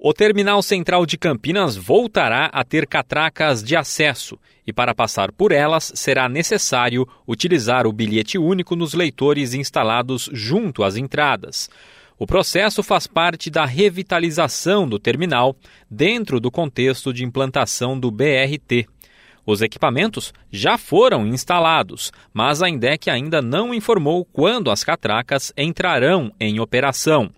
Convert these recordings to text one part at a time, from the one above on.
O Terminal Central de Campinas voltará a ter catracas de acesso e para passar por elas será necessário utilizar o bilhete único nos leitores instalados junto às entradas. O processo faz parte da revitalização do terminal dentro do contexto de implantação do BRT. Os equipamentos já foram instalados, mas a INDEC ainda não informou quando as catracas entrarão em operação.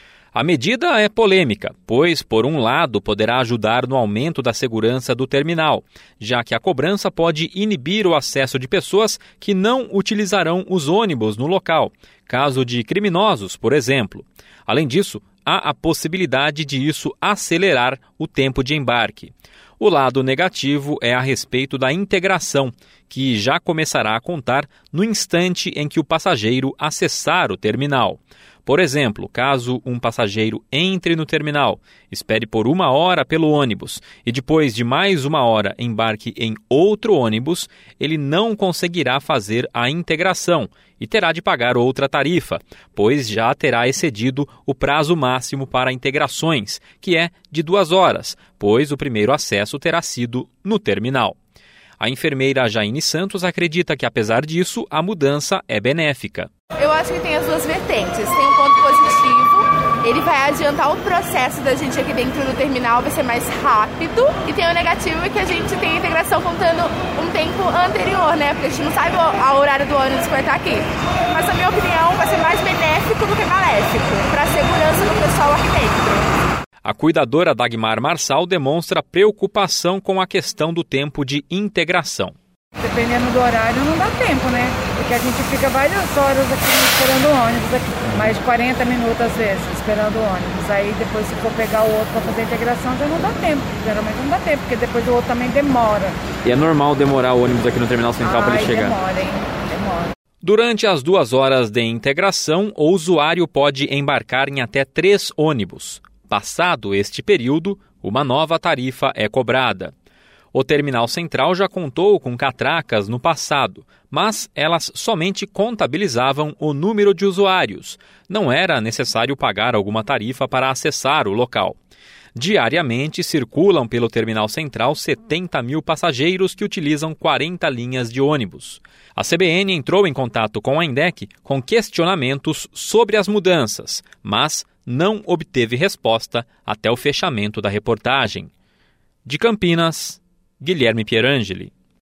A medida é polêmica, pois, por um lado, poderá ajudar no aumento da segurança do terminal, já que a cobrança pode inibir o acesso de pessoas que não utilizarão os ônibus no local, caso de criminosos, por exemplo. Além disso, há a possibilidade de isso acelerar o tempo de embarque. O lado negativo é a respeito da integração, que já começará a contar no instante em que o passageiro acessar o terminal. Por exemplo, caso um passageiro entre no terminal, espere por 1 hora pelo ônibus e depois de mais 1 hora embarque em outro ônibus, ele não conseguirá fazer a integração e terá de pagar outra tarifa, pois já terá excedido o prazo máximo para integrações, que é de 2 horas, pois o primeiro acesso terá sido no terminal. A enfermeira Jaine Santos acredita que, apesar disso, a mudança é benéfica. Eu acho que tem as duas vertentes. Tem um ponto positivo, ele vai adiantar o processo da gente aqui dentro do terminal, vai ser mais rápido. E tem o negativo, que a gente tem a integração contando um tempo anterior, né? Porque a gente não sabe o horário do ônibus que vai estar aqui. Mas, na minha opinião, vai ser mais benéfico do que maléfico para a segurança do pessoal aqui dentro. A cuidadora Dagmar Marçal demonstra preocupação com a questão do tempo de integração. Dependendo do horário não dá tempo, né? Porque a gente fica várias horas aqui esperando o ônibus, aqui, mais de 40 minutos às vezes, esperando o ônibus. Aí depois se for pegar o outro para fazer a integração já não dá tempo. Geralmente não dá tempo, porque depois o outro também demora. E é normal demorar o ônibus aqui no Terminal Central para ele chegar? Demora. Durante as 2 horas de integração, o usuário pode embarcar em até 3 ônibus. Passado este período, uma nova tarifa é cobrada. O Terminal Central já contou com catracas no passado, mas elas somente contabilizavam o número de usuários. Não era necessário pagar alguma tarifa para acessar o local. Diariamente circulam pelo Terminal Central 70 mil passageiros que utilizam 40 linhas de ônibus. A CBN entrou em contato com a INDEC com questionamentos sobre as mudanças, mas não obteve resposta até o fechamento da reportagem. De Campinas, Guilherme Pierangeli.